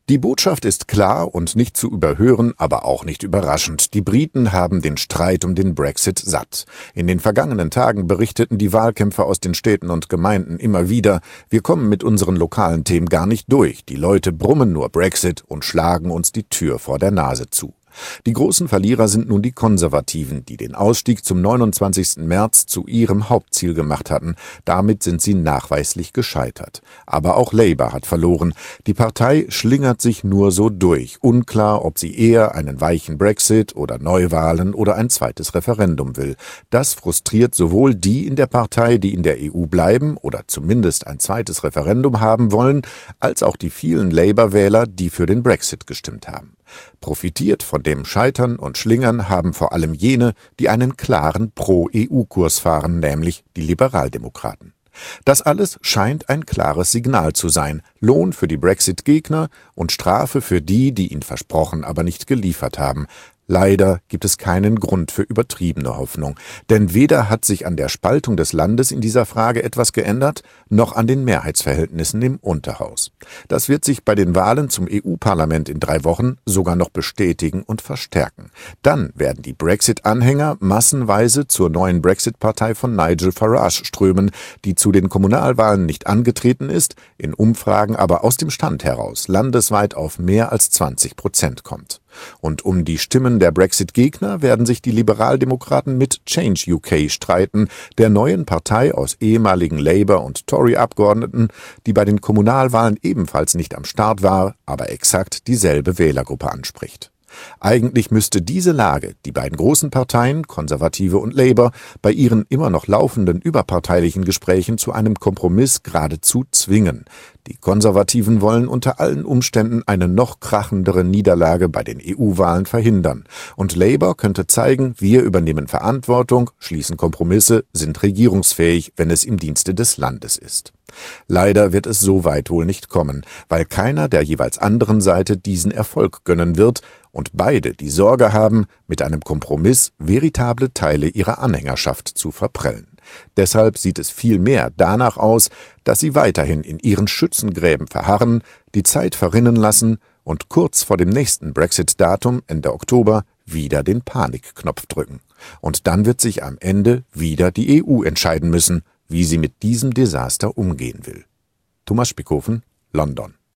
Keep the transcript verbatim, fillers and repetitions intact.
Die Botschaft ist klar und nicht zu überhören, aber auch nicht überraschend. Die Briten haben den Streit um den Brexit satt. In den vergangenen Tagen berichteten die Wahlkämpfer aus den Städten und Gemeinden immer wieder: Wir kommen mit unseren lokalen Themen gar nicht durch. Die Leute brummen nur Brexit und schlagen uns die Tür vor der Nase zu. Die großen Verlierer sind nun die Konservativen, die den Ausstieg zum neunundzwanzigsten März zu ihrem Hauptziel gemacht hatten. Damit sind sie nachweislich gescheitert. Aber auch Labour hat verloren. Die Partei schlingert sich nur so durch. Unklar, ob sie eher einen weichen Brexit oder Neuwahlen oder ein zweites Referendum will. Das frustriert sowohl die in der Partei, die in der E U bleiben oder zumindest ein zweites Referendum haben wollen, als auch die vielen Labour-Wähler, die für den Brexit gestimmt haben. Profitiert von dem Scheitern und Schlingern haben vor allem jene, die einen klaren Pro-E U-Kurs fahren, nämlich die Liberaldemokraten. Das alles scheint ein klares Signal zu sein: Lohn für die Brexit-Gegner und Strafe für die, die ihn versprochen, aber nicht geliefert haben. Leider gibt es keinen Grund für übertriebene Hoffnung, denn weder hat sich an der Spaltung des Landes in dieser Frage etwas geändert, noch an den Mehrheitsverhältnissen im Unterhaus. Das wird sich bei den Wahlen zum E U-Parlament in drei Wochen sogar noch bestätigen und verstärken. Dann werden die Brexit-Anhänger massenweise zur neuen Brexit-Partei von Nigel Farage strömen, die zu den Kommunalwahlen nicht angetreten ist, in Umfragen aber aus dem Stand heraus landesweit auf mehr als zwanzig Prozent kommt. Und um die Stimmen der Brexit-Gegner werden sich die Liberaldemokraten mit Change U K streiten, der neuen Partei aus ehemaligen Labour- und Tory-Abgeordneten, die bei den Kommunalwahlen ebenfalls nicht am Start war, aber exakt dieselbe Wählergruppe anspricht. Eigentlich müsste diese Lage die beiden großen Parteien, Konservative und Labour, bei ihren immer noch laufenden überparteilichen Gesprächen zu einem Kompromiss geradezu zwingen. Die Konservativen wollen unter allen Umständen eine noch krachendere Niederlage bei den E U-Wahlen verhindern. Und Labour könnte zeigen: Wir übernehmen Verantwortung, schließen Kompromisse, sind regierungsfähig, wenn es im Dienste des Landes ist. Leider wird es so weit wohl nicht kommen, weil keiner der jeweils anderen Seite diesen Erfolg gönnen wird und beide die Sorge haben, mit einem Kompromiss veritable Teile ihrer Anhängerschaft zu verprellen. Deshalb sieht es vielmehr danach aus, dass sie weiterhin in ihren Schützengräben verharren, die Zeit verrinnen lassen und kurz vor dem nächsten Brexit-Datum Ende Oktober wieder den Panikknopf drücken. Und dann wird sich am Ende wieder die E U entscheiden müssen, wie sie mit diesem Desaster umgehen will. Thomas Spickhofen, London.